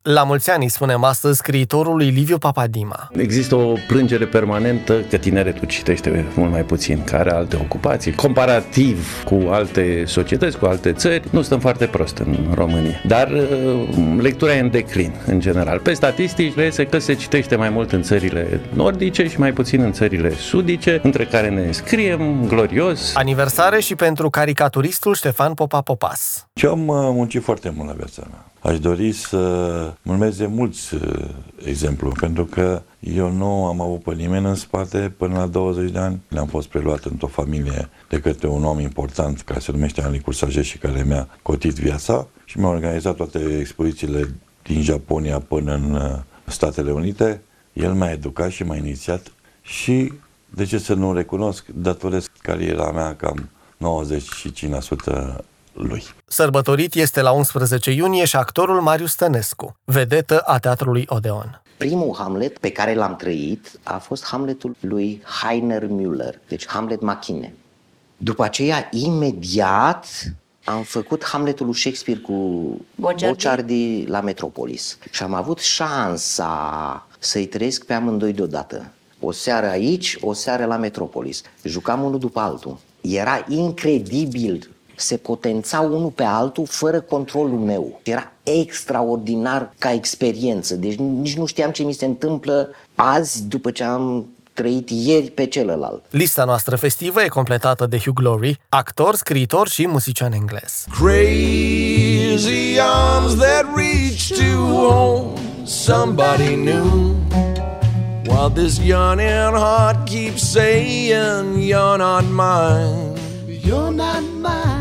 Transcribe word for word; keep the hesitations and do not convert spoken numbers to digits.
La mulți ani, spunem astăzi scriitorului Liviu Papadima. Există o plângere permanentă că tineretul citește mult mai puțin, că are alte ocupații. Comparativ cu alte societăți, cu alte țări, nu stăm foarte prost în România. Dar lectura e în declin, în general. Pe statistici reiese că se citește mai mult în țările nordice și mai puțin în țările sudice, între care ne înscriem glorios. Aniversare și pentru caricaturistul Ștefan Popa Popas. Eu am muncit foarte mult la viața mea. Aș dori să urmeze mulți exemplu, pentru că eu nu am avut pe nimeni în spate până la douăzeci de ani. Am fost preluat într-o familie de către un om important care se numește Anli Cursaje și care mi-a cotit viața și mi-a organizat toate expozițiile din Japonia până în Statele Unite. El m-a educat și m-a inițiat și, de ce să nu recunosc, datoresc cariera mea cam nouăzeci și cinci la sută lui. Sărbătorit este la unsprezece iunie și actorul Marius Stănescu, vedetă a Teatrului Odeon. Primul Hamlet pe care l-am trăit a fost Hamletul lui Heiner Müller, deci Hamlet Machine. După aceea, imediat, am făcut Hamletul lui Shakespeare cu Bociardi la Metropolis și am avut șansa să-i trăiesc pe amândoi deodată. O seară aici, o seară la Metropolis. Jucam unul după altul. Era incredibil. Se potența unul pe altul fără controlul meu. Era extraordinar ca experiență. Deci nici nu știam ce mi se întâmplă azi după ce am trăit ieri pe celălalt. Lista noastră festivă e completată de Hugh Laurie, actor, scriitor și muzician englez. Crazy arms that reach to hold somebody new, while this yearning heart keeps saying you're not mine. You're not mine.